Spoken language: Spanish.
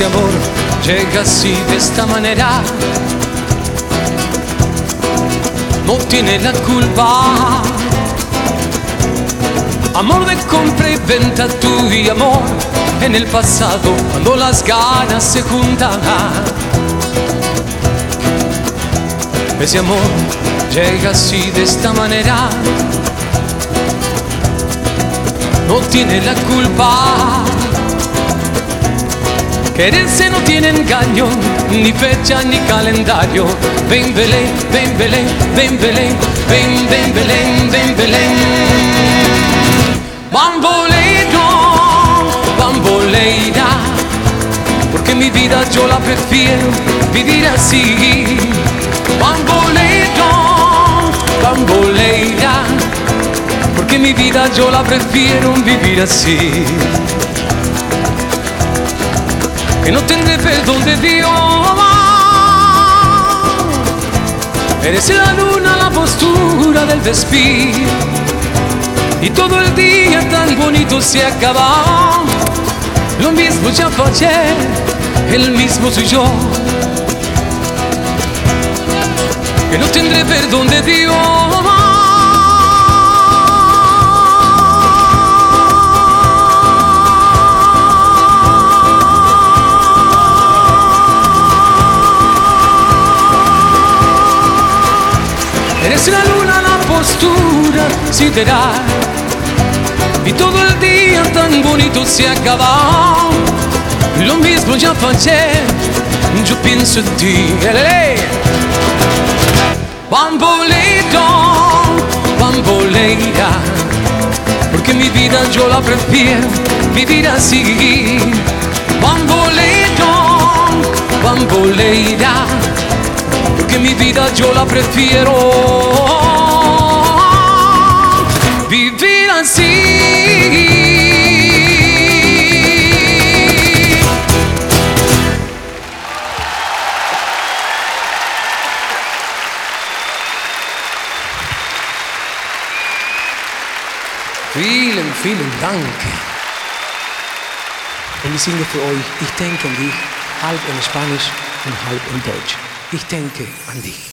ese amor llega así de esta manera. No tiene la culpa. Amor de compra y venta, tú y amor en el pasado, cuando las ganas se juntan. Ese amor llega así de esta manera. No tiene la culpa. Quererse no tiene engaño, ni fecha ni calendario. Ven Belén, ven Belén, ven Belén, ven, ven Belén, ven Belén. Bambolero, bamboleira, porque mi vida yo la prefiero vivir así. Bambolero, bamboleira, porque mi vida yo la prefiero vivir así. Que no tendré perdón de Dios. Eres la luna, la postura del despir, y todo el día tan bonito se acaba. Lo mismo ya fue ayer, el mismo soy yo. Que no tendré perdón de Dios. Eres la luna, la postura sideral, y todo el día tan bonito se acaba. Lo mismo ya fue ayer, yo pienso en ti. Bambolero, bamboleira, porque mi vida yo la prefiero vivir así. Bambolero, bamboleira, porque mi vida yo la prefiero vivir así. Vielen Dank. Und ich singe für euch, ich denke an dich, halb in Spanisch und halb in Deutsch. Ich denke an dich.